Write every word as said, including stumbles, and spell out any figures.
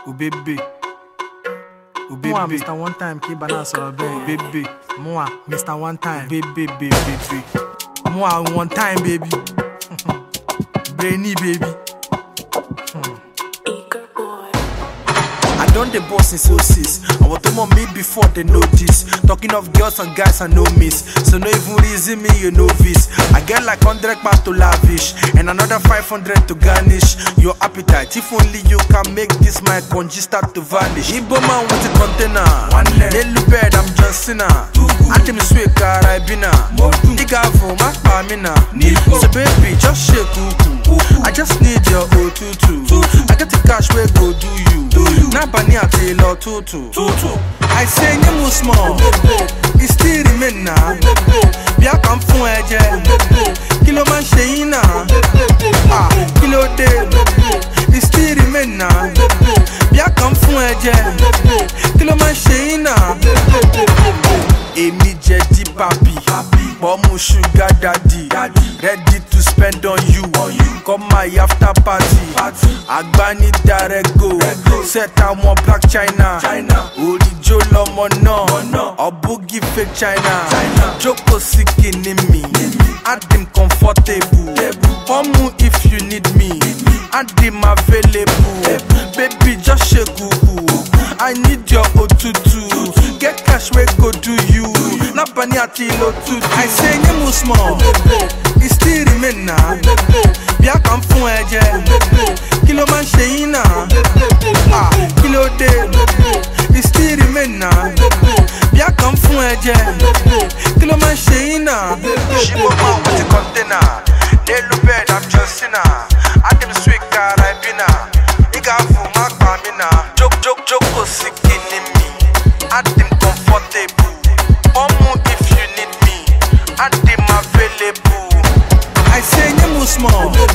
O bébé, o bébé. Moi, Mister One Time qui balance sur le bain. Bébé, Moi, Mister One Time. bébé, bébé, bébé. Moi, One Time, baby. Brainy, baby. I done the boss in so sis. I want them on me before they notice. Talking of girls and guys I know miss. So no even reason me you novice. I get like hundred pounds to lavish and another five hundred to garnish your appetite. If only you can make this my congee start to vanish. Igbo man with a container. Nelly bed I'm John Cena. I them sweet carabina. Nigga for my pamina. So baby just shake cuckoo. I just need your O two two. I get the cash where go do you. Nabani atelo tutu. I say you small. It still remain now. Bia come from eje. Kilo man sheina. Ah, kilo day. It still remain now. Bia come from eje. Kilo man sheina. Emi jedi papi. Bomu sugar daddy. Ready to spend on you. Come my after party. Agbani direct go. Set out more black China. Orijo lomo no. Obugi fake China. Joko sikin in me. Add them comfortable. Omu if you need me. Add them available. Baby just shake cuckoo. I need your O two two. Get cash where go do you. Nabani atilo tutu. I say you small. It still remain now. Bia come from eje. Kilo man sheina. Ah, kilo day. It still remain now. Bia come from eje. Kilo man sheina. Shibo man with the container. Nelly bed I'm John Cena. Adam sweet carabina. Nigga for my pamina. Joke joke joke oh sikin in me. Adam comfortable. Omo if you need me. Adam available. I say you small.